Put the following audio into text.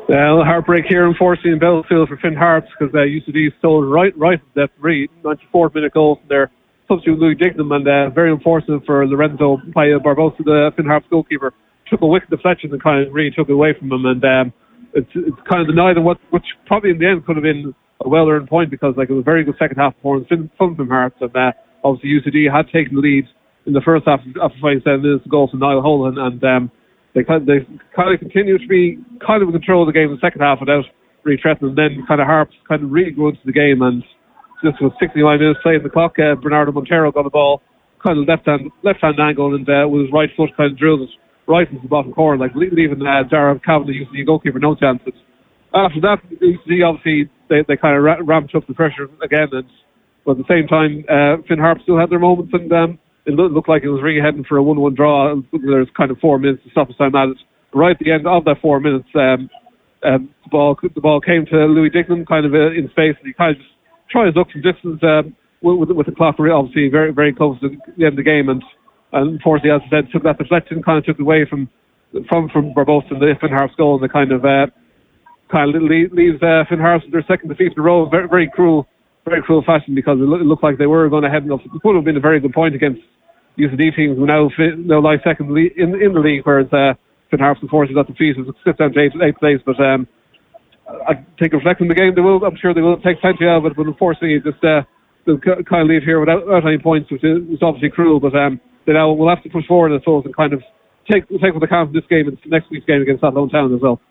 Heartbreak here, unfortunately, in Belfield for Finn Harps because UCD stole right at that 94th minute goal from their substitute Louis Dignam, and very unfortunate for Lorenzo Barbosa, the Finn Harps goalkeeper. Took a wicked deflection and kind of really took it away from him, and it's kind of denied of which probably in the end could have been a well-earned point because it was a very good second half performance from Finn Harps, and obviously UCD had taken the lead in the first half after 27 minutes to goal from Niall Holan, and they kind of continue to be kind of in control of the game in the second half without really threatening. And then kind of Harps kind of really grew into the game, and just with 69 minutes played in the clock, Bernardo Montero got the ball kind of left hand angle, and with his right foot kind of drilled it right into the bottom corner, leaving Dara Cavan, the UCD goalkeeper, no chance. After that, UCD obviously they kind of ramped up the pressure again, but at the same time, Finn Harps still had their moments, and it looked like it was really heading for a 1-1 draw. There's kind of 4 minutes to stop us time at it. Right at the end of that 4 minutes, the ball came to Louis Dignam kind of in space, and he kind of just tried to look from distance with the clock obviously very, very close to the end of the game, and unfortunately, as I said, took that deflection, kind of took it away from Barbosa and the Finn Harps goal, and it kind of leaves Finn Harps their second defeat in a row. Very, very cruel fashion, because it looked like they were going to head enough. It would have been a very good point against UCD teams who now lie second in the league, whereas Finn Harps unfortunately got defeated, slipped down to eighth place. But I think reflecting the game, I'm sure they will take plenty of it, but unfortunately just they'll kind of leave here without any points, which is obviously cruel. But we'll have to push forward, I suppose, and kind of take what they can from this game and next week's game against Athlone Town as well.